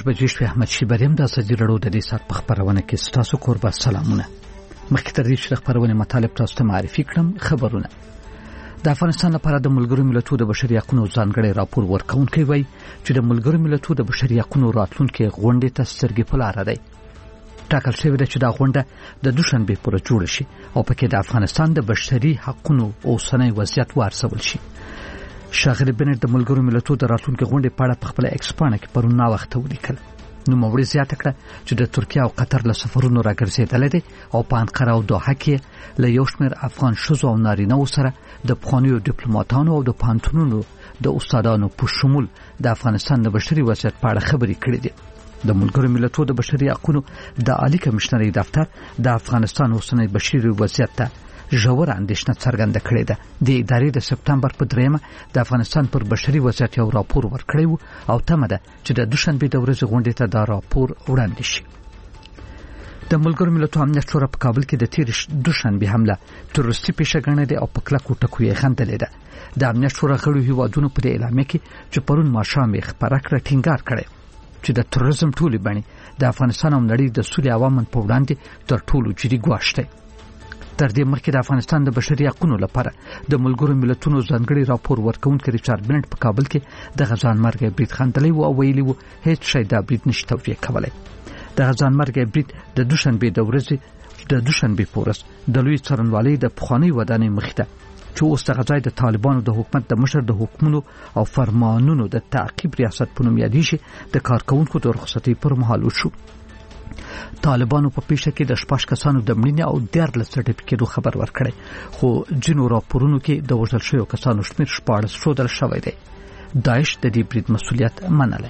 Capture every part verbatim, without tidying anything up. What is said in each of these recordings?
بجې شوې. احمد شیبریم د ازادي راډیو د دې سات په خبرونه کې ستاسو کوربه سلامونه. مخکې تر دې چې د خبرونه مطالب تاسو ته معرفي کړم، خبرونه. د افغانستان لپاره د ملګرو ملتونو د بشري حقوقو ځانګړی راپور ورکونکي وایي چې د ملګرو ملتونو د بشري حقوقو راتلونکي غونډې ته سترګې په لاره دی. ټاکل شوی دی چې دا غونډه د دوشنبه پر جوړ شي او پکې د افغانستان د بشري حقوقو اوسنی وضعیت وارسول شي. شاغلی بنټ د ملګرو ملتونو د راتلونکي غونډې په اړه په خپل ایکس پاڼه کې پرون نا وخت ولیکل. نو موري زیاته کړه چې د ترکیه او قطر له سفرونو راګرځېدل دي او په انقره او دوحه کې له یو شمېر افغان ښځو او نارینه‌و سره د پخوانیو ډیپلوماټانو او د پوهنتونونو د استادانو په شمول د افغانستان د بشري وضعیت په اړه خبرې کړې دي. د ملګرو ملتونو د بشري حقوقو د عالی کمشنري دفتر د افغانستان اوسنی بشري وضعیت ته ژور اندېښنه څرګنده کړې ده. د ادارې د سپتمبر په دریمه د افغانستان پر بشري وضعیت یو راپور ورکړی و او تمه ده چې د دوشنبه د ورځې غونډې ته دا راپور وړاندې شي. د ملګرو ملتونو امنیت شورا په کابل کې د تیر دوشنبه حمله تروریستي پیښه ګڼلې ده او په کلکو ټکو یې خندلې ده. د امنیت شورا غړو هیوادونو په اعلامیه کې چې پرون ماښام یې خبره کړه ټینګار کړی چې د تروریزم ټولې بڼې د افغانستان او نړۍ د سولې عوامن په وړاندې تر ټولو جدي ګواښ دی. تر دې مخکې د افغانستان د بشري حقوقو لپاره د ملګرو ملتونو ځانګړي راپور ورکونکي ریچارډ بنټ په کابل کې د غزان مرګ برید خندلې و او ویلي و هیڅ شی دا برید نشي توجیه کولای. د غزان مرګ برید د دوشنبه د ورځې د دوشنبه پورس د لوی څرنوالۍ د پخوانی ودانۍ مخته چې اوس د غزای د طالبانو د حکومت د مشر د حکومتونو او فرمانونو د تعقیب ریاست په نوم یادېږي د کارکونکو د رخصتۍ پر مهال وشو. طالبانو په پیښه کې د شپږ کسانو د مړینې او دیارلس سرټیفیکټونو خبر ورکړی، خو ځینو راپورونو کې د وژل شویو کسانو شمېر شپاړس ښودل شوی دی. داعش د دې برید مسؤلیت منلی.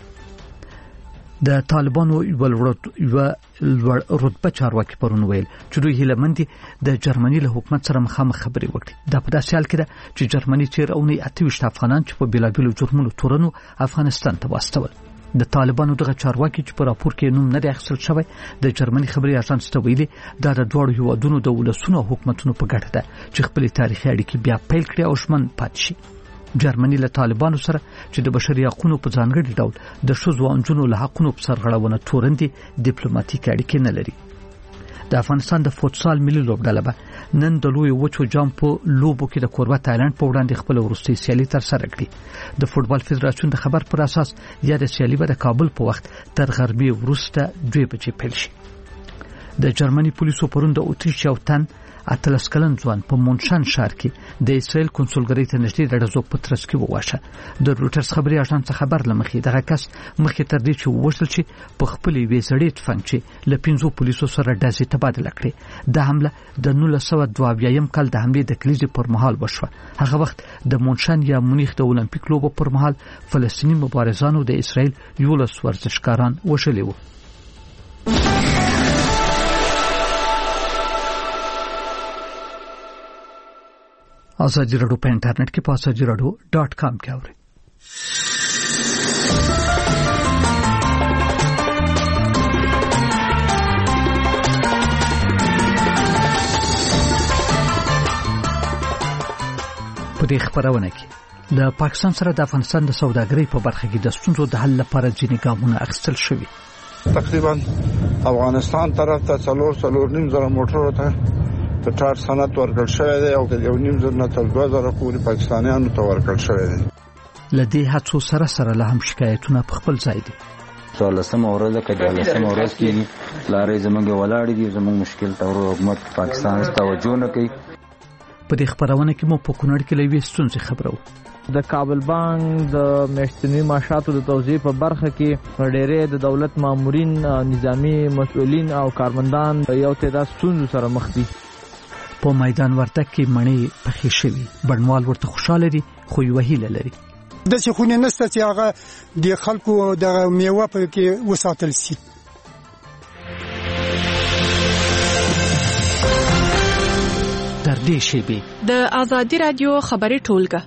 د طالبانو یو لوړ رتبه چارواکي پرون ویل چې دوی هیله مند دي د جرمني له حکومت سره مخامخ خبرې وکړي. دا په داسې حال کې ده چې جرمني تیر اونۍ اته ویشت افغانان چې په بیلابیلو جرمونو تورنو افغانستان ته واستول. د طالبانو دغه چارواکي چې په راپور کې نوم نه دی اخیستل شوی د جرمني خبري اژانس ته ویلي دا د دوړو هیوادونو د ولسونو حکومتونو په ګټه ده چې خپل تاریخي اړیکې بیا پیل کړي او شمن پاتې شي. جرمني له طالبانو سره چې د بشري حقوقو په ځانګړي ډول د ښځو او نجونو له حقوقو په سرغړونه تورندي ډیپلوماټیک اړیکې نه لري. د افغانستان د فوتسال ملي لوبډله به نن د لوی وچو جام په لوبو کې د کوربه تایلند په وړاندې خپل وروستۍ سیالي تر سره کړي. د فوتبال فدراسیون د خبر پر اساس یا د سیالي به د کابل په وخت تر غربي وروسته دوه بجې پیل شي. د جرمني پولیسو پرون د اتریش یو تن اتلس کلن ځوان په مونشان ښار کې د اسرائیل کنسولګرۍ ته نږدې د ډزو په ترڅ کې وواژه. د روټرز خبري اژانس خبر لمخې دغه کس مخکې تر دې چې ووژل شي په خپل وی زړې تفنګ چې له پنځو پولیسو سره ډزې تبادله کړې. د حمله د نولس سوه دوه اویایم کال د حملې د کلیزې پر مهال وشوه. هغه وخت د مونشان یا مونیخ د اولمپیک لوبو پر مهال فلسطیني مبارزانو د اسرائیل یولس ورزشکاران وژلي وو. ازادي راډیو په انټرنیټ کې په ازادي راډیو ډاټ کام کې اورئ. په دې خبرونه کې د پاکستان سره د افغانستان د سوداګرۍ په برخه کې د ستونزو د حل لپاره ځینې ګامونه اخیستل شوي. تقریبا افغانستان طرف ته څلور څلور نیم زره موټرو ته د ټار صنعت ورکړل شوی دی او یو نیم زره نه تر دوه زره پورې پاکستانیانو ته ورکړل شوی دی. لدې هڅو سره سره له هم شکایتونه په خپل ځای دي. څوارلسمه ورځ کې دولسمه ورځ کې لارې زمونږ ولاړې دي، زمونږ مشکل ته حکومت پاکستان توجه نه کوي. په دې خبرونه کې مو په کونړ کې لوي ستونزې خبرو. د کابل بانک د میاشتنی معاشاتو د توزیع په برخه کې ډېرې د دولت مامورین، نظامی مسؤلین او کارمندان یو تعداد ستونزو سره مخ دي. په میدان ورتک کې مڼې پخې شوي، بڼوال ورته خوشاله دي خو یو هیله لري. د څه خونه نشته چې هغه د خلکو د میوه په کې وساتل شي. تر دې شیبې د ازادي رادیو خبري ټولګه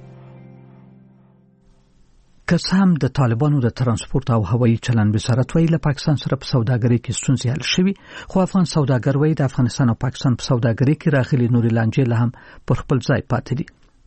که هم د طالبانو د ترانسپورت او هوایي چلن وزارت ویل له پاکستان سره په سوداګرۍ کې ستونزې حل شوي، خو افغان سوداګر وایي د افغانستان او پاکستان په سوداګرۍ کې راغلي نورې لانجې له هم پر خپل ځای پاتې دي.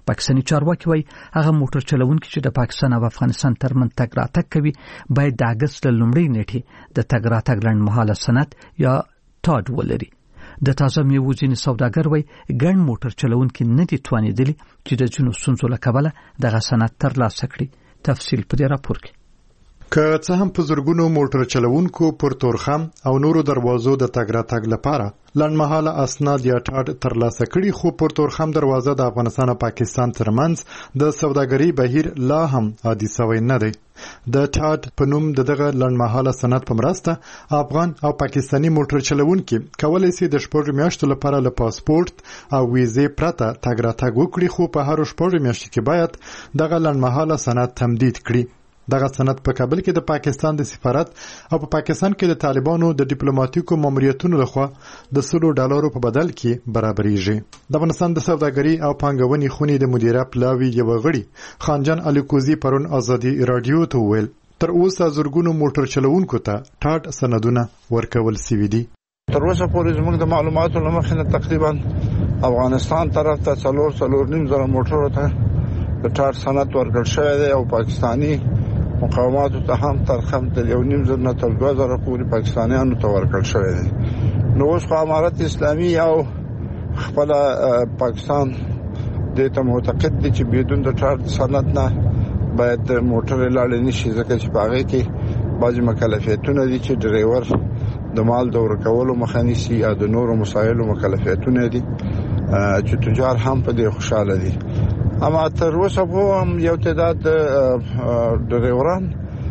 پاکستاني چارواکي وایي هغه موټر چلوونکي چې د پاکستان او افغانستان ترمنځ تګ راتګ کوي باید د اګست له لومړۍ نیټې د تګ راتګ لنډمهاله سند یا ټاډ ولري. د تازه میوو ځینې سوداګر وایي ګڼ موټر چلوونکي نه دي توانېدلي چې د ځینو ستونزو له کبله دغه سند ترلاسه کړي. تفصیل په دې راپور کې. که څه هم په زرګونو موټر چلوونکو پر تورخم او نورو دروازو د تګ راتګ لپاره لنډمهاله اسناد یا ټاډ ترلاسه کړي، خو پر تورخم دروازه د افغانستان او پاکستان ترمنځ د سوداګرۍ بهیر لا هم عادي سوی نه دی. د ټاډ په نوم دغه لنډمهاله سند په مرسته افغان او پاکستاني موټر چلوونکي کولی شي د شپږ میاشتو لپاره له پاسپورت او ویزې پرته تګ راتګ وکړي، خو په هر شپږ میاشتو کې باید دغه لنډمهاله سند تمدید کړي. دغه سند په کابل کې د پاکستان د سفارت او په پاکستان کې د طالبانو د ډیپلوماټیکو ماموریتونو لخوا د سلو ډالرو په بدل کې برابرېږي. د افغانستان د سوداګرۍ او پانګونې خونې د مدیره پلاوي یو غړي خانجان الیکوزي پرون ازادي رادیو ته ویل تر اوسه زرګونو موټر چلوونکو ته ټاډ سندونه ورکول شوي دي. تر اوسه پورې زموږ د معلوماتو له مخې نه تقریبا افغانستان طرف ته څلور څلور نیم زره موټرو ته د ټاډ سند ورکړل شوی دی او پاکستاني مقاماتو ته هم ترخم د یو نیم زره نه تر دوه زره پورې پاکستانیانو ته ورکړل شوی دی. نو اوس خو امارت اسلامي او خپل پاکستان د ته معتقد دي چې بدون د ټاډ سند نه باید موټر لاړ نه شي، ځکه چې په هغه کې بعضې مکلفیتونه دي چې ډرایور د مال د ورکولو مخه نیسي او د نورو مسایلو مکلفیتونه دي چې تجار هم په دې خوشاله دي. اما تر اوسه هم یو تعداد ډرایوران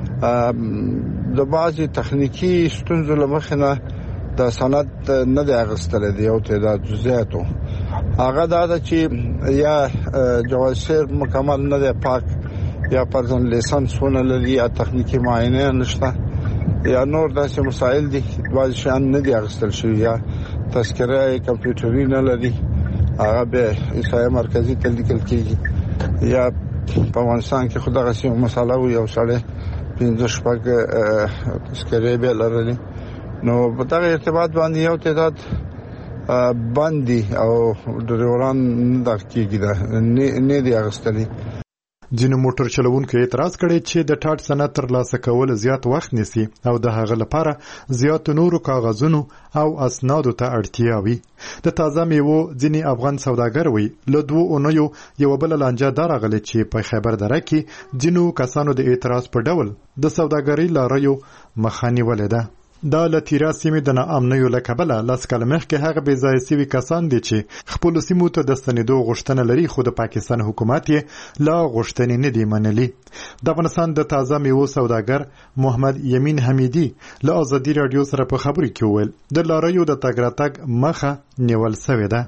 د بعضې تخنیکي ستونزو له مخې نه د سند نه دی اخیستلی دی. یو تعداد زیاتو هغه دا ده چې یا جواز سیر مکمل نه دی پاک، یا پرزن لیسنس ونه لري، یا تخنیکي معاینه نشته، یا نور داسې مسایل دي بعضې شیان نه دي اخیستل شوي، یا تذکره کمپیوټري نه لري هغه به احصایه مرکزي ته لیکل کېږي، یا په افغانستان کې خو دغسې یو مسله وي یو سړی پنځه شپږ تذکرې به لرلې. نو په دغه ارتباط باندې یو تعداد بند دي او ډرایوران نه دغه کېږي نه دي اخیستلي. ځینو موټر چلوونکو اعتراض کړی چې د ټاډ سند ترلاسه کول زیات وخت نیسي او د هغه لپاره زیات نورو کاغذونو او اسنادو ته اړتیا وي. د تازه میوو ځینې افغان سوداګر وي له دوو اونیو یوه بله لانجه دا راغلې چې په خیبر دره کې ځینو کسانو د اعتراض په ډول د سوداګرۍ لاریو مخه نیولې ده. دا له تیرا سیمې د ناامنیو له کبله لس کاله مخکې هغه بې ځایه سوي کسان دي چې خپلو سیمو ته د ستنېدو غوښتنه لري، خو د پاکستان حکومت یې لا غوښتنې نه دي منلي. د افغانستان د تازه میوو سوداګر محمد یمین حمیدي له ازادي راډیو سره په خبرو کې وویل د لاریو د تګ راتګ مخه نیول سوې ده.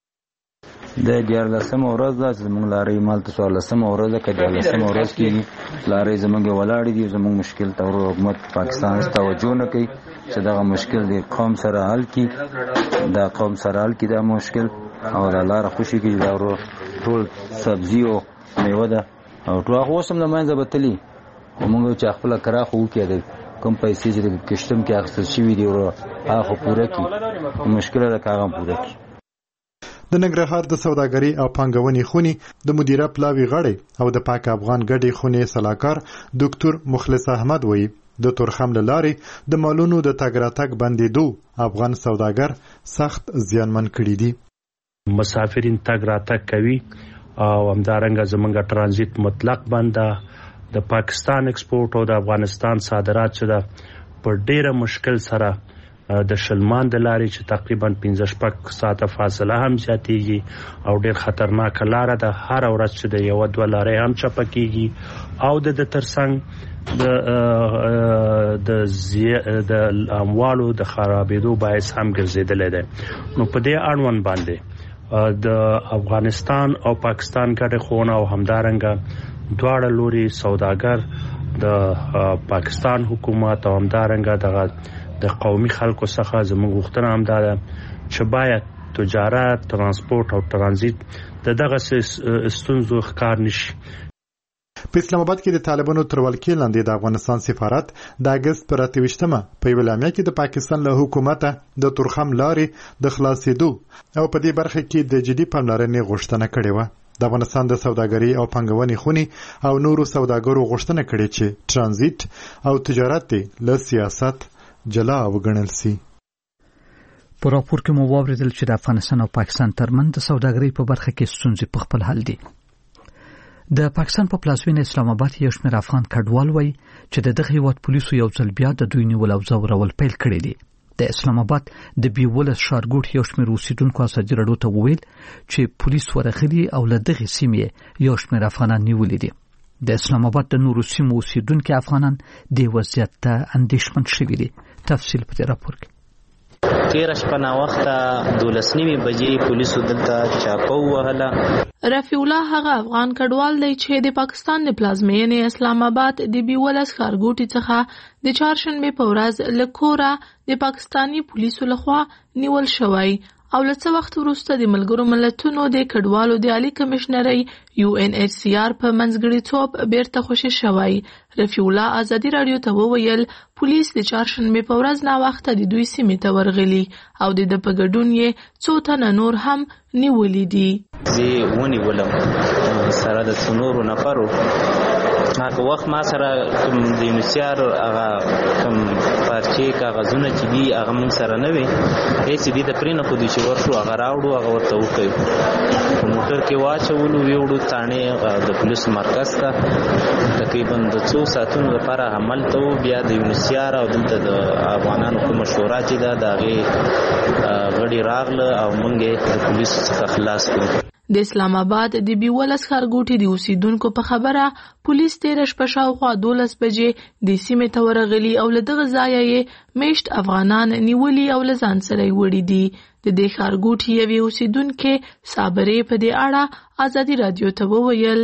د دیارلسمه ورځ ده چې زموږ لارۍ مالته څوارلسمه ورځ ده، که دیارلسمه ورځ کېږي لارۍ زموږ ولاړې دي. زموږ مشکل ته حکومت پاکستان توجه نه کوي چې دغه مشکل د قوم سره حل کړي، دا قوم سره حل کړي دا مشکل، او دا لاره خوشي کړي. دا ټول سبزي او میوه ده او ټول هغه اوس هم له منځه وتلي، خو موږ چې خپله کراخ وکړو د کوم پیسې چې د کشتم کې اخیستل شوي دي هغه خو پوره کړي، مشکله ده که هغه هم پوره کړي. د ننګرهار د سوداګرۍ او پانګونې خونې د مدیره پلاوي غړی او د پاک افغان ګډې خونې سلاکار ډاکټر مخلص احمد وایي د تورخم له لارې د مالونو د تګ راتګ بندېدو افغان سوداګر سخت زیانمن کړي دي. مسافرین تګ راتګ کوي او همدارنګه زمونږ ترانزیت مطلق بند ده. د پاکستان ایکسپورټ او د افغانستان صادرات چې ده په ډیره مشکل سره د شلمان د لارې چې تقریبا پنځه شپږ ساعته فاصله هم زیاتېږي او ډېر خطرناکه لاره ده. هره ورځ چې د یوه دوه لارې هم چپه کېږي او د د ترڅنګ د د د اموالو د خرابېدو باعث هم ګرځېدلی دی. نو په دې اړوند باندې د افغانستان او پاکستان ګډې خونه او همدارنګه دواړه لوري سوداګر د پاکستان حکومت او همدارنګه دغه د قومي خلکو څخه زموږ غوښتنه هم دا ده چې باید تجارت، ترانسپورت او ترانزیت د دغه ستونزو ښکار نشي. په اسلام آباد کې د طالبانو تر ولکې لاندې د افغانستان سفارت د اګست پر اته ویشتمه په یوه اعلامیه کې د پاکستان له حکومته د تورخم لارې د خلاصېدو او په دې برخه کې د جدي پاملرنې غوښتنه کړې وه. د افغانستان د سوداګرۍ او پانګونې خونې او نورو سوداګرو غوښتنه کړې چې ترانزیت او تجارت له سیاست جلا وګڼل سي. په راپور کې مو واوریدل چې د افغانستان او پاکستان ترمنځ د سوداګرۍ په برخه کې ستونزې په خپل حل دي. د پاکستان په پلازمینه اسلام آباد یو شمېر افغان کډوال وایي چې د دغه هیواد پولیسو یو ځل بیا د دوی نیول او ځورول پیل کړی دي. د اسلام آباد د بیولس ښارګوټ یو شمېر اوسیدونکو ازادي راډیو ته وویل چې پولیس ورغلي او له دغې سیمې یو شمېر افغانان نیولي دي. د اسلام آباد د نورو سیمو اوسیدونکي افغانان د وضعیت ته اندېښمن شوي دي. تفصیل په دې راپور کې. تیره شپه ناوخته دولس نیمې بجې پولیسو دلته چاپه ووهله. رفیع الله هغه افغان کډوال دی چې د پاکستان د پلازمینې اسلام آباد د بیولس ښارګوټي څخه د چهارشنبې په ورځ له کوره د پاکستاني پولیسو لخوا نیول شوی او له څه وخت وروسته د ملګرو ملتونو د کډوالو د عالی کمشنرۍ یو ان ایچ سی آر په منځګړیتوب بیرته خوشي شوی. رفیع الله ازادي راډیو ته وویل پولیس د چهارشنبې په ورځ ناوخته د دوی سیمې ته ورغلي او د ده په ګډون یې څو تنه نور هم نیولي دي. زه ونیولم سره د څو نورو نفرو. هغه وخت ما سره کوم د یونیسیار هغه کوم پارچې کاغذونه چې دي هغه موږ سره نه وي. هېڅ دي د پرې نه خو دوی چې ورشو هغه راوړو هغه ورته وښیو. په موټر کې واچولو ویوړو تاڼې د پولیسو مرکز ته تقریبا د څو ساعتونو لپاره هملته وو. بیا د یونیسیار او دلته د افغانانو کومه شورا چې ده د هغې غړي راغله او موږ یې د پولیسو څخه خلاص کړو. د اسلام آباد د بیولس ښارګوټي د اوسیدونکو په خبره پولیس تیره شپه شاوخوا دولس بجې د سیمې ته ورغلي او له دغه ځایه یې میشت افغانان نیولي او له ځان سره یې وړي دي. د دې ښارګوټي یوې اوسیدونکې صابرې په دې اړه ازادي راډیو ته وویل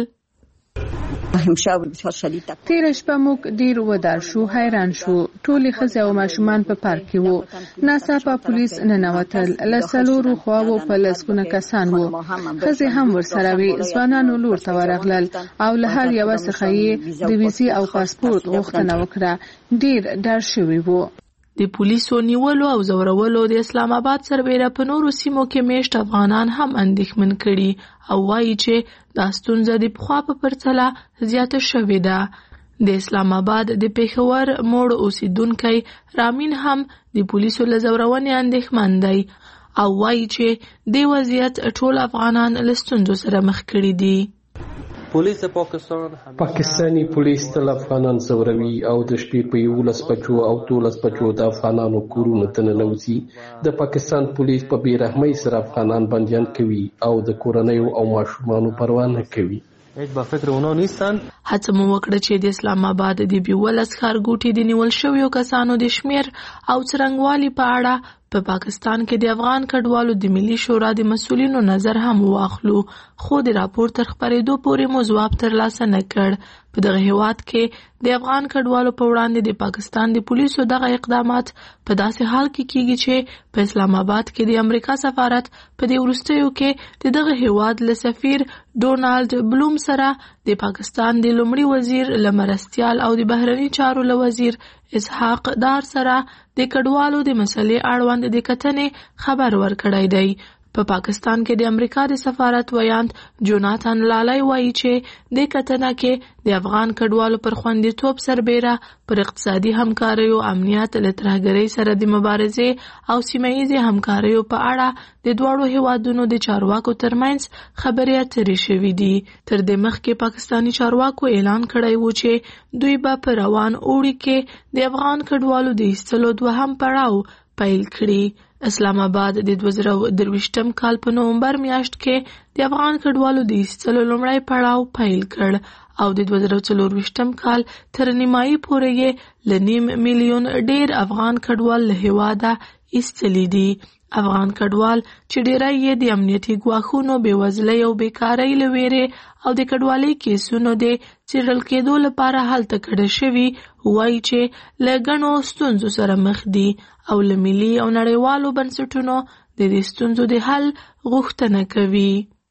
تیره شپه موږ ډیر ودار شو، حیران شو. ټولې ښځې او ماشومان په پارک کې وو. ناڅاپه پولیس ننوتل. له څلورو خواوو په لسګونه کسان وو. ښځې هم ورسره وې. ځوانانو لور ته ورغلل او له هر یوه څخه یې د ویزې او پاسپورت غوښتنه وکړه. ډیر ډار شوي وو. د پولیسو نیولو او زورولو د اسلام آباد سربیره په نورو سیمو کې میشت افغانان هم اندېښمن کړي او وایي چې دا ستونزه د پخوا په پرتله زیاته شوې ده. د اسلام آباد د پېښور موړ اوسیدونکی رامین هم د پولیسو له زورونې اندېښمن دی او وایي چې دې وضعیت ټول افغانان له ستونزو سره مخ کړي دي. پولیس پاکستان پاکستانی پولیس تل افغانان زوروي او د شپې په یولس بجو او دولس بجو د افغانانو کورونو ته ننوځي. د پاکستان پولیس په بې رحمۍ سره افغانان بندیان کوي او د کورنیو او ماشومانو پروا نه کوي. هیڅ با فکر ونه نیستن. هڅه مو وکړه چې د اسلام آباد د بیولس ښارګوټي د نیول شویو کسانو د شمیر او څرنګوالي په اړه په پاکستان کې د افغان کډوالو د ملي شورا د مسؤلینو نظر هم واخلو، خو د راپور تر خپرېدو پورې مو ځواب ترلاسه نه کړ. په دغه هیواد کې د افغان کډوالو په وړاندې د پاکستان د پولیسو دغه اقدامات په داسې حال کې کیږي چې په اسلام آباد کې د امریکا سفارت په دې وروستیو کې د دغه هیواد له سفیر ډونالد بلوم سره د پاکستان د لومړي وزیر له مرستیال او د بهرني چارو له وزیر اسحاق دار سره د کډوالو د مسلې اړوند د کتنې خبر ورکړی دی. په پا پاکستان کې د امریکا د سفارت ویاند جوناتان لالای وایي چې د کتنه کې د افغان کډوالو پر خوندیتوب سربیره پر اقتصادي همکاریو، امنیت، لترهګرۍ سره د مبارزې او سیمه‌ییزې همکاریو په اړه د دواړو هیوادونو د چارواکو ترمنځ خبرې اترې شوې دي. تر دې مخکې پاکستاني چارواکو اعلان کړی و چې دوی به په روان اوړي کې د افغان کډوالو د ایستلو دوهم پړاو پیل کړي. اسلام آباد د دوه زره درویشتم کال په نومبر میاشت کې د افغان کډوالو د ایستلو لومړی پړاو پیل کړ او د دوه زره څلورویشتم کال تر نیمایي پورې یې له نیم میلیون ډیر افغان کډوال له هیواده ایستلي دي. افغان کډوال چې ډیری یې د امنیتي ګواښونو، بېوزلۍ او بیکارۍ له ویرې او د کډوالۍ کیسونو د څېړل کېدو لپاره هلته کډه شوي، وایي چې له ګڼو ستونزو سره مخ دي او له ملي او نړیوالو بنسټونو د دې ستونزو د حل غوښتنه کوي.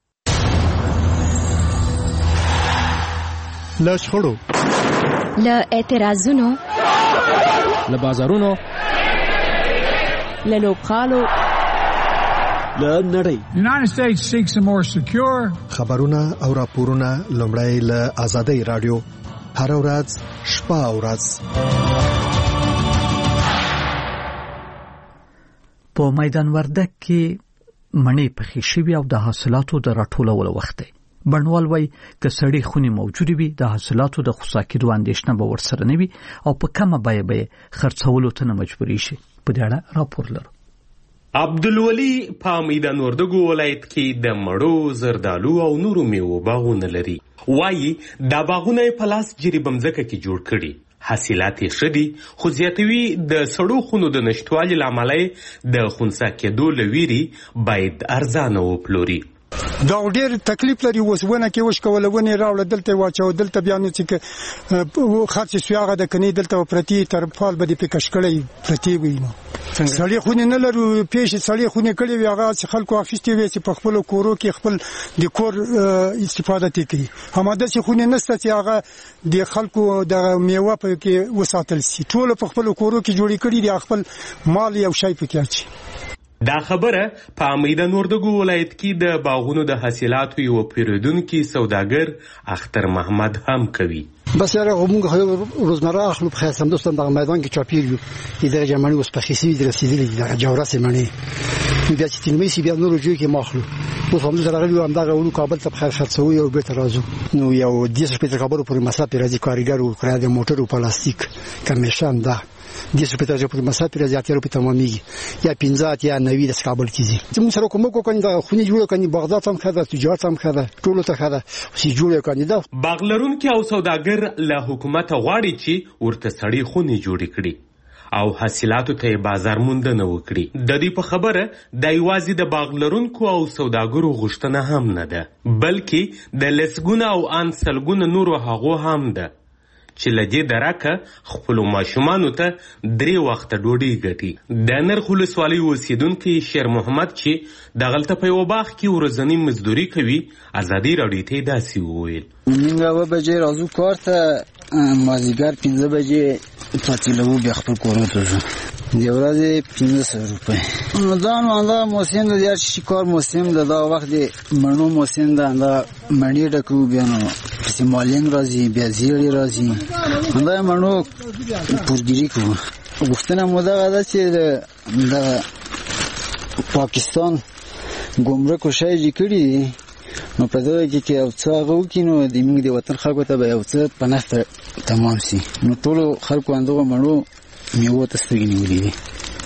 له شخړو، له اعتراضونو، له بازارونو، له لوبغالو له نړۍ. United States seeks a more secure. خبرونه او راپورونه لومړی له آزادۍ رادیو هر ورځ شپه او ورځ. په میدان وردګ کې مڼې پخې شوې او د حاصلاتو د راټولولو وخت دی. بڼوال وایي که سړې خونې موجودې وي د حاصلاتو د خسا کېدو اندېښنه به ورسره نه وي او په کمه بیه به یې خرڅولو ته نه مجبورې شي. په دې اړه راپور لرو. عبدالولي په میدان وردګو ولایت کې د مڼو، زردالو او نورو میوو باغونه لري. وایي دا باغونه یې په لاس جریبه مځکه کې جوړ کړي. حاصلات یې ښه دي خو زیاتوي د سړو خونو د نشتوالي له امله د خنثی کېدو له ویرې باید ارزانه وپلوري. دا ډېر تکلیف لري. اوس ونه کې وش کوله ونې راوړه دلته واچو دلته بیا نو چې خرڅ شو هغه د کني دلته پرتی تر فال به دې په کشکړې پرتی وي. نو سړی خونې نه لرو پیش سړی خونې کړي وي هغه چې خلکو اخیستي وي چې په خپل کورو کې خپل د کور استفاده کوي. همدا چې خونې نشته چې هغه د خلکو د میوه په کې وساتل شي. ټول په خپل کورو کې جوړی کړي دي خپل مال یو شی پکې اچي. دا خبره په میدان وردګو ولایت کې د باغونو د حاصلاتو یو پیرودونکي سوداګر اختر محمد هم کوي. بس یاره موږ روزمره اخلو په خاصم دوستان د میدان کې چاپیر یو اداره جمعي اوس په خېسي درسیدلې د جوړه سیمنې بیا چې تلمي سی بیا نور جو کې ماخلو اوس هم زه راغلی وم دا غوړو کابل ته په خرڅوي او به تر راځو نو یو د سپیټر خبرو پر مسافر راځي کارګر او کړه د موټر او پلاستیک کمیشن دا د سپیټر پر مسافر راځي اتیرو په تمامي یا پنځه یا نوي د کابل کیږي چې موږ سره کوم کو کنده خوني جوړ کني بغداد هم خاله تجارت هم خاله ټول ته خاله چې جوړ کني دا باغلرون کې او سوداګر له حکومت غواړي چې ورته سړی خوني جوړ کړي او حاصلاتو ته بازار موندنه وکړي. د دې په خبره د یوازې د باغلرونکو او سوداګرو غوښتنه هم نه ده بلکې د لسګونه او ان سلګونه نورو هغو هم ده چې لدې درکه خپل ماشومانو ته درې وخت ډوډۍ ګټي. د نرخ ولسوالۍ اوسیدونکي شیر محمد چې د غلطه په یو باغ کې ورځنی مزدوري کوي ازادي راډیو ته داسې وویل. موږ اوه بجې راځو کار ته مازدیګر پنځه بجې پاتېلو بیا خپل کورونو ته ځو د ورځې پنځه سوه روپۍ. دا نو دا موسم د هر شي کار موسم د دا وخت د مڼو موسم ده دا مڼې ډکو بیا نو پسې مالین راځي بیا زیړې راځي دا مڼو پورګیري کوو. غوښتنه مو دغه ده چې د پاکستان ګمرک شی جوړ کړي نو په دغه کې چې یو څه هغه وکړي نو د موږ د وطن خلکو ته به یو څه په نفع تمام شي. نو ټولو خلکو همدغه مڼو میوو ته سترګې نیولې دي.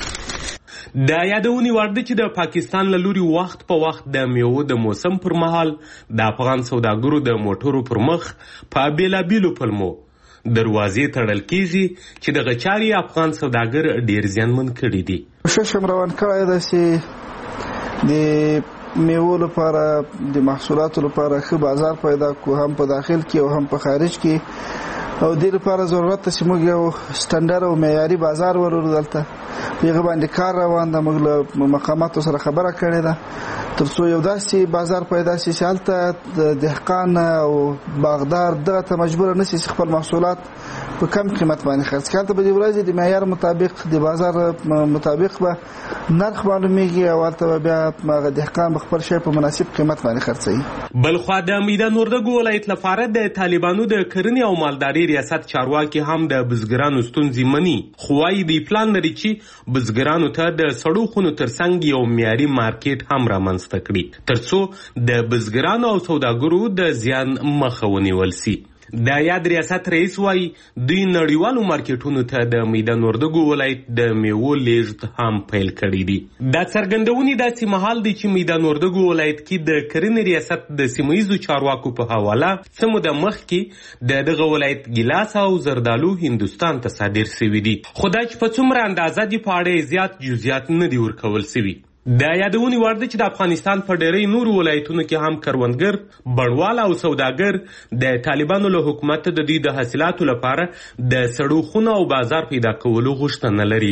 دا یادونې وړ ده چې د پاکستان له لوري وخت په وخت د میوو د موسم پر مهال د افغان سوداګرو د موټرو پر مخ په بېلابېلو پلمو دروازې تړل کېږي چې دغه چارې افغان سوداګر ډېر زیانمن کړي دي. کوشش هم روان کړی ده چې د میوو لپاره د محصولاتو لپاره ښه بازار پیدا کو هم په داخل کې او هم په خارج کې او د لپاره ضرورت ته چې موږ یو سټانډرډ او معیاري بازار ورور دلته هغه باندې کار روان ده. موږ له مقاماتو سره خبره کړې ده ترڅو یو داسې بازار پیدا شي چې هلته د دهقان او باغدار دغه ته مجبور نه شي خپل محصولات په کم قیمت باندې خرڅ کړي. په دې ورځ د معیار مطابق د بازار مطابق به نرخ معلومیږي او هلته بیا هغه دهقان به خپل شی په مناسب قیمت باندې خرڅوي. بلخوا د میدان وردګو ولایت لپاره د طالبانو د کرنې او مالدارۍ ریاست چارواکي هم د بزګرانو ستونزې مني خو وايي د پلان لري چې بزګرانو ته د سړو خونو ترڅنګ یو معیاري مارکیټ هم رامنځته کړي ترڅو د بزګرانو او سوداګرو د زیان مخه ونیول شي. د یاد ریاست رئیس وايي دوی نړیوالو مارکیټونو ته د میدان وردګو ولایت د میوو لیږد هم پیل کړی دي. دا څرګندونې داسې مهال دی چې میدان وردګو ولایت کې د کرنې ریاست د سیمه ییزو چارواکو په حواله څه موده مخکې د دغه ولایت ګیلاس او زردالو هندوستان ته صادر شوي دي خو دا چې په څومره اندازه دي په اړه زیات جزئیات نه دي ورکول شوي. دا یادونې وړ ده چې د افغانستان په ډېری نورو ولایتونو کې هم کروندګر بڼوال او سوداګر د طالبانو له حکومت د دوی د حاصلاتو لپاره د سړو خونو او بازار پیدا کولو غوښتنه لري.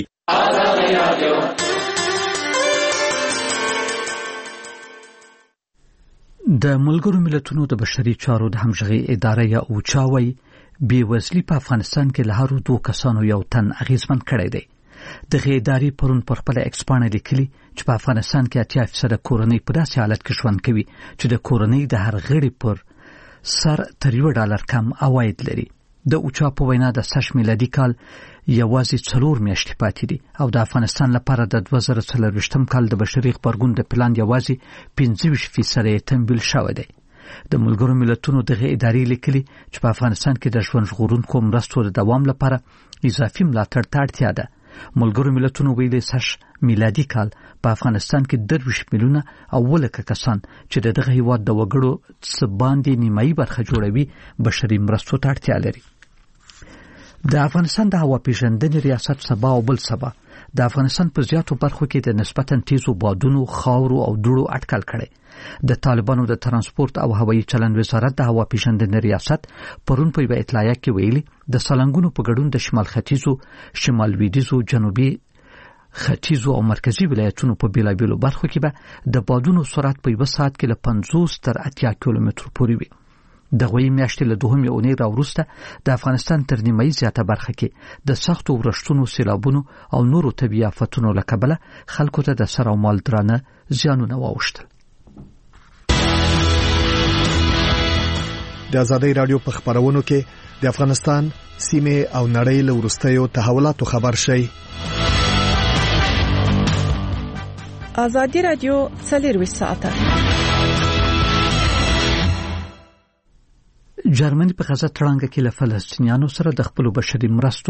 د ملګرو ملتونو د بشري چارو د همغږي اداره یا اوچا وايي بېوزلي په افغانستان کې له هرو دوه کسانو یو تن اغیزمن کړی دی. دغه ادارې پرون پر خپل ایکس پاڼه لیکلي چې په افغانستان کې اتیا فیصد کورنۍ په داسې حالت کې ژوند کوي چې د کورنۍ د هر غړي پر سر تر یو ډالر کم عواید لري. د اوچا په وینا د سش میلادي کال یوازې څلور میاشتې پاتې دي او د افغانستان لپاره د دوه زره څلرویشتم کال د بشري غبرګون د پلان یوازې پنځه ویشت فیصد یې تمویل شوی دی. د ملګرو ملتونو دغه ادارې لیکلي چې په افغانستان کې د ژوند ژغورونکو مرستو د دوام لپاره اضافي ملاتړ ته اړتیا ده. ملګرو ملتونو ویلي سش میلادي کال په افغانستان کې درویشت میلیونه او ولکه کسان چې دغه هیواد د وګړو څخه باندې نیمایي برخه جوړوي بشري مرستو ته اړتیا لري. د افغانستان د هوا پیژندنې ریاست سبا او بل سبا د افغانستان په زیاتو برخو کې د نسبتاً تیزو بادونو، خاورو او دوړو اټکل کړي. د طالبانو د ترانسپورت او هوایي چلند وزارت د هوا پیژندنې ریاست پرون په یوه اطلاعیه کې ویلي د سالنګونو په ګډون د شمال ختیځو، شمال لویدیځو، جنوبي ختیځو او مرکزي ولایتونو په بیلابیلو برخو کې به د بادونو سرعت په یو ساعت کې له پنځوس تر اتیا کیلومترو پورې وي. د غوي میاشتې له دوهمې اونۍ راوروسته د افغانستان تر نیمایي زیاته برخه کې د سختو ورښتونو، سیلابونو او نورو طبیعي آفتونو له کبله خلکو ته د سر او مال درانه زیانونه واوښتل. د ازادۍ رادیو په خبرونو کې د افغانستان سیمه او نړۍ له وروستیو تحولاتو خبر شي. ازادي رادیو څلرویشت ساعته. جرمني په غزه تړانګه کې له فلسطینیانو سره د خپل بشري مرستو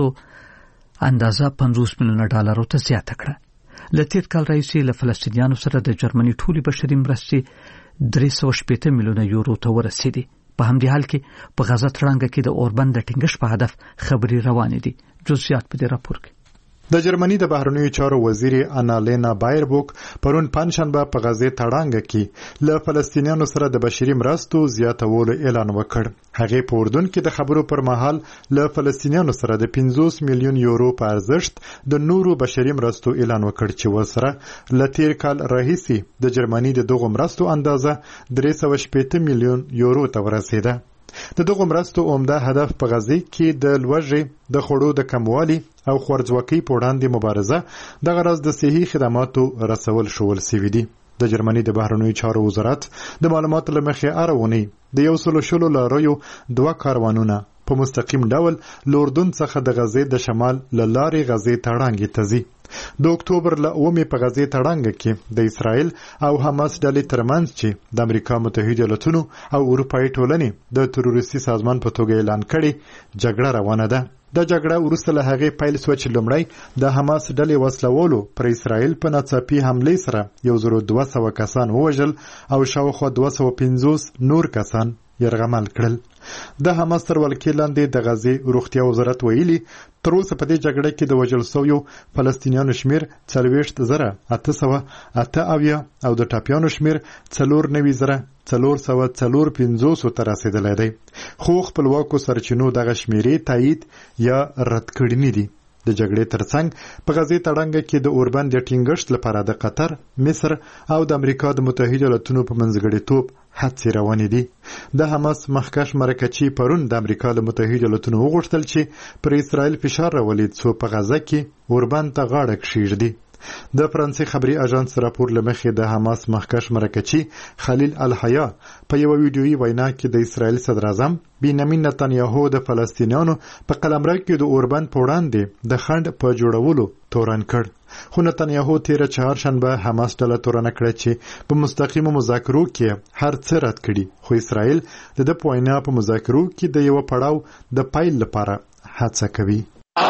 اندازه پنځوس میلیونه ډالرو ته زیاته کړه. له تیر کال راهیسې له فلسطینیانو سره د جرمني ټولې بشري مرستې درې سوه شپېته میلیونه یورو ته ورسېدې. په همدې حال کې په غزه تړانګه کې د اوربند د ټینګښت په هدف خبري روانې دي. جزئیات په دې راپور کې. د جرمني د بهرنیو چارو وزیر انالینا بایربوک پرون پنځشنبه په غزه تړانګه کې له فلسطینیانو سره د بشري مرستو زیاتولو اعلان وکړ. هغه په اردن کې د خبرو پر مهال له فلسطینیانو سره د پنځوس میلیون یورو په ارزښت د نورو بشري مرستو اعلان وکړ چې وسره له تیر کال راهیسې د جرمني د دغو مرستو اندازه درې سوه شپېته میلیون یورو ته ورسېده. د دغو مرستو عمده هدف په غزه کې د لوږې، د خوړو د کموالي او خوارځواکۍ په وړاندې مبارزه د غرض د صحي خدماتو رسول شول سوي دي. د جرمني د بهرنیو چارو وزارت د معلوماتو له مخې هره اونۍ د یو سلو شلو لاریو دوه کاروانونه په مستقیم ډول له اردن څخه د غزې د شمال له لارې غزې تړانګې ته ځي. د اکتوبر له اومې په غزې تړانګه کې د اسرائیل او حماس ډلې ترمنځ چې د امریکا متحده ایالاتونو او اروپایي ټولنې د تروریستي سازمان په توګه اعلان کړي جګړه روانه ده. د جګړه وروسته له هغې پیل شوه چې لومړی د حماس ډلې وسلوالو پر اسرائیل په ناڅاپي حملې سره یو زر دوه سوه کسان ووژل او شاوخوا دوه سوه پنځوس نور کسان یرغمل کړل. د حماس تر ولکې لاندې د غزې روغتیا وزارت ویلي تر اوسه په دې جګړه کې د وژل شویو فلسطینیانو شمیر څلوېښت زره اته سوه اته اویا او د ټاپیانو شمیر څلور نوي زره څلور سوه څلور پنځوسو ته رسېدلی دی. خو خپلواکو سرچینو دغه شمیرې تایید یا رد کړي دي. د جګړې ترڅنګ په غزې تړانګه کې د اوربند د ټینګښت لپاره د قطر، مصر او د امریکا د متحده ایالاتونو په منځګړیتوب هڅې روانې دي. د حماس مخکښ مرکچي پرون د امریکا د متحده ایالاتونو وغوښتل چې پر اسرائیل فشار راولي څو په غزه کې اوربند ته غاړه کښېږدي. د فرانسې خبري اژانس راپور لمخې د حماس مخکښ مرکچي خلیل الحیا په یو ویډیویي وینا کې د اسرائیل صدر اعظم بنیامین نتنیاهو د فلسطینیانو په قلمرو کې د اوربند په وړاندې د خنډ په جوړولو تورن کړ. خو نتنیاهو تیره چهارشنبه حماس ډله تورنه کړه چې په مستقیمو مذاکرو کې هر څه رد کړي، خو اسرائیل د ده په وینا په مذاکرو کې د یو پړاو د پیل لپاره هڅه کوي.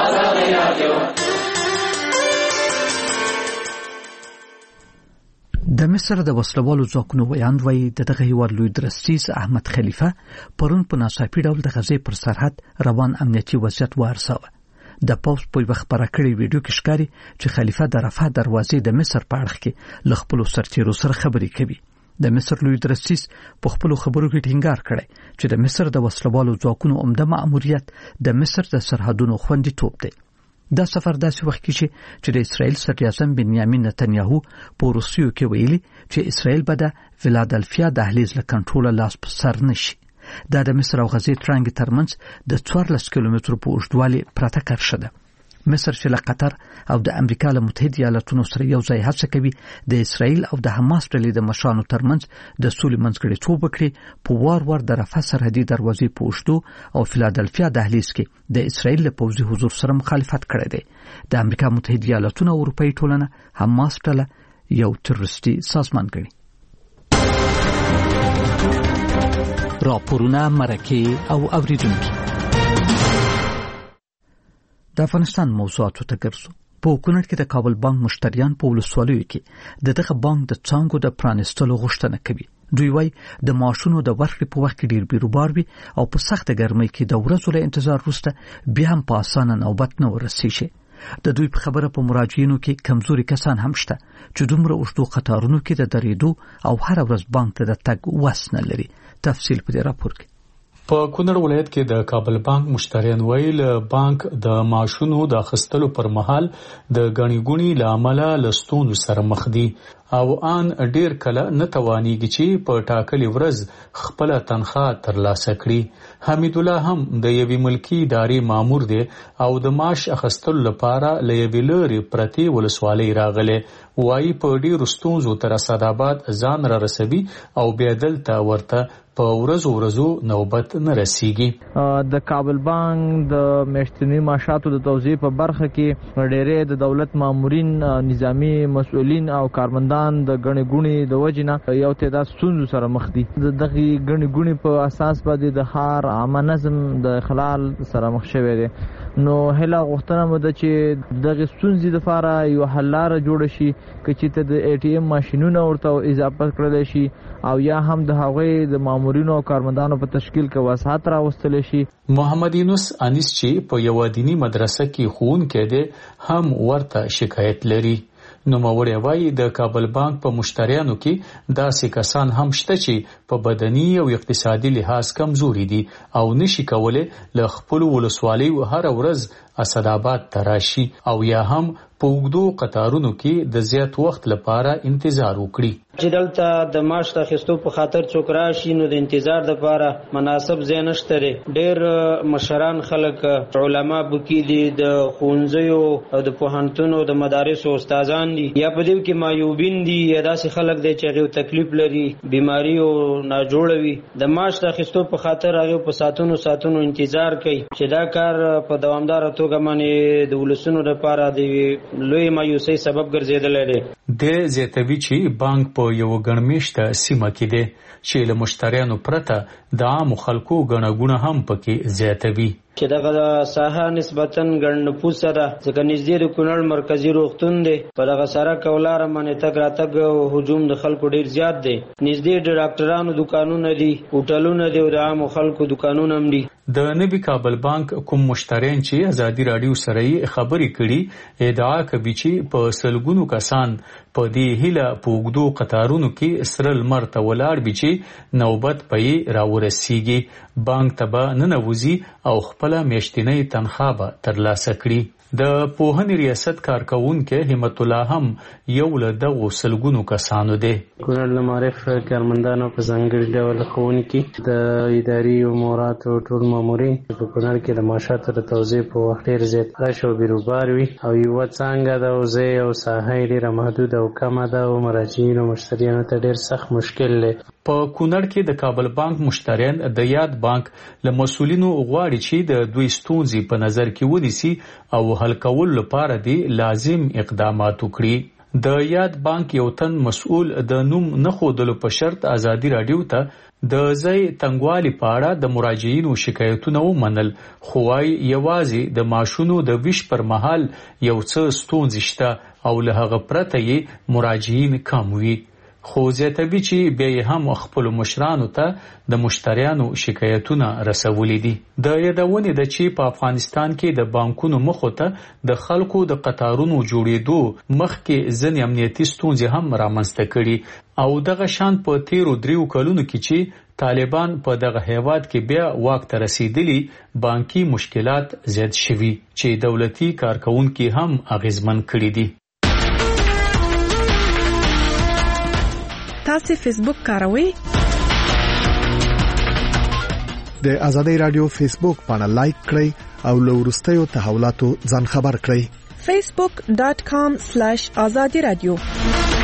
د مصر د وسلوالو ځواکونو ویاند وایي د دغه هیواد لوی درستیز احمد خلیفه پرون په ناڅاپي ډول د غزې پر سرحد روان امنیتي وضعیت وارساوه. د پوسټ په یوه خبره کړې ویډیو کې ښکاري چې خلیفه د رفح دروازې د مصر په اړخ کې له خپلو سرتیرو سره خبرې کوي. د مصر لوی درستیز په خپلو خبرو کې ټینګار کړی چې د مصر د وسلوالو ځواکونو عمده مأموریت د مصر د سرحدونو خوندیتوب دی. دا سفر داسې وخت کې چې د اسرائیل صدر اعظم بنیامین نتنیاهو په روسیو کې ویلي چې اسرائیل به د فیلادلفیا دهلیز له کنټروله لاس په سر نشي. دا د مصر او غزې تړانګې ترمنځ د څوارلس کیلومترو په اوږدوالي پرته کرښه ده. مصر چې له قطر او د امریکا له متحده ایالاتونو سره یو ځای هڅه کوي د اسرائیل او د حماس ډلې د مشرانو ترمنځ د سولې منځګړیتوب وکړي، په وار وار د رفح سرحدي دروازې په اوږدو او فیلادلفیا دهلیز کې د اسرائیل له پوځي حضور سره مخالفت کړی دی. د امریکا متحده ایالاتونو او اروپایي ټولنه حماس ډله یو تروریستي سازمان ګڼي. راپورونه، مرکې او اوریدونکي. د افغانستان موضوعاتو ته ګرځو. په کونړ کې د کابل بانک مشتریان په ولسوالیو کې د دغه بانک د څانګو د پرانیستلو غوښتنه کوي. دوی وايي د معاشونو د ورکړې په وخت کې ډیر بیروبار وي او په سخته ګرمۍ کې د ورځو له انتظار وروسته بیا هم په اسانه نوبت نه ورسیږي. د دوی په خبره په مراجعینو کې کمزوري کسان هم شته چې دومره اوږدو قطارونو کې د درېدو او هر ورځ بانک ته د تګ وس نه لري. تفصیل په دې راپور کې. په کونړ ولایت کې د کابل بانک مشتریان ویل بانک د معاشونو د اخیستلو پر مهال د غنی ګونی لامل لستون سره مخ دي او ان ډیر کله نه توانیږي چې په ټاکلي ورځ خپل تنخواه ترلاسه کړي. حمید الله هم د یوې ملکی ادارې مامور دی او د معاش اخیستلو لپاره له یوې لرې پرتی ولسوالۍ راغلی. وایي په ډیرو ستونزو تر اسداباد ځان را رسوي او بیا دلته ورته په ورځو ورځو نوبت نه رسیږي. د کابل بانک د میاشتنی معاشاتو د توزیع په برخه کې ډېرې د دولت مامورین، نظامی مسؤلین او کارمندان د غنی ګونی د وجنه یو تعداد ستونزو سره مخ دي. دغه غنی ګونی په اساس باندې د ښار عامه نظم د خلال سره مخ شوی دی. نو هله غوښتنه مو ده چې دغه ستونزې لپاره یو حل لاره جوړ شي، چې ته د ای ټی ایم ماشینونه ورته اضافه کړل شي او یا هم د هغوی د مامورینو او کارمندانو په تشکیل کې وسعت راوستل شي. محمد یونس انیس چې په یو دینی مدرسه کې ښوونکی دی هم ورته شکایت لري. نو موري وایي د کابل بانک په مشتریانو کې داسې کسان هم شته چې په بدني او اقتصادي لحاظ کمزوري دي او نشي کولای له خپل ولسوالۍ هر ورځ اسداباد تراشي او یا هم په وګړو قطارونو کې د زیات وخت لپاره انتظار وکړي. چې دلته د معاش اخیستو په خاطر څوک راشي نو د انتظار لپاره مناسب ځای نشته. ډېر مشران خلک علما بکی دي، د ښوونځیو او د پوهنتونو د مدارسو استادان دي، یا په دې کې معیوبین دي، یا داسې خلک دي چې هغه تکلیف لري، بیماری او ناجوړوي. د معاش اخیستو په خاطر هغه په ساتونو ساتونو انتظار کوي چې دا کار په دوامدار توګه باندې د ولسونو لپاره د لوی مایوسۍ سبب ګرځیدلی دی. د زیاتوي چې بانک په یو ګڼمېشته سیمه کې دی چې له مشتریانو پرته د عامو خلکو ګڼه ګوڼه هم پکې زیاتوي. چې دغه ساحه نسبتاً ګڼ نفوس سره ځکه نږدې د کونړ مرکزي روغتون دی، په دغه سړک او لاره باندې تګ راتګ او هجوم د خلکو ډېر زیات دی. نږدې د ډاکټرانو دکانونه دي، هوټلونه دي او د عامو خلکو دکانونه هم دي. د نوي کابل بانک کوم مشتریان چې ازادي رادیو سره خبرې کړي ادعا کوي چې په سلګونو کسان په دې هیله په وګړو قطارونو کې سره لمر ته ولاړ بي چې نوبت پې راورسیږي. بانک تبا ننوځي او خپل میاشتنی تنخواه به ترلاسه کړي. د پوهنې ریاست کارکونکو همت الله هم یو له دغو سلګونو کسانو دی. کونړ د معرف کارمندانو په ځانګړي ډول ښوونکي د اداري امورات او ټول مامورین په کونړ کې د معاشاتو د توزیع په وخت ډېر زیات رش او بیروبار وي او یوه څانګه د ځای او ساحه یې ډېره محدود او کمه ده او مراجعینو مشتریانو ته ډېر سخت مشکل دی. په کونړ کې د کابل بانک مشتریان د یاد بانک له مسؤلینو غواړي چې د دوی ستونزې په نظر کې ونیسي او حل کول لپاره دی لازم اقدامات وکړي. د یاد بانک یو تن مسؤل د نوم نه ښودلو په شرط ازادي رادیو ته د ځای تنګوالي په اړه د مراجعینو شکایتونه ومنل، خو وايي یوازې د معاشونو د ویش پر مهال یو څه ستونزې شته او له هغه پرته یې مراجعین کم وي. خو زیاتوي چې بیا هم خپل مشرانو ته د مشتریانو شکایتونه رسولي دي. د یادونې د چې په افغانستان کې د بانکونو مخو ته د خلکو د قطارونو جوړېدو مخکې ځینې امنیتي ستونزې هم رامنځته کړي او دغه شان په تیرو دریو کلونو کې چې طالبان په دغه هیواد کې بیا واک ته رسیدلی بانکي مشکلات زیات شوي چې دولتي کارکونکو هم اغیزمن کړي دي. تاسو فیسبوک کاروئ؟ د آزادۍ رادیو فیسبوک باندې لایک کړئ او لورستیو تحولاتو ځان خبر کړئ. facebook.com/azadi radio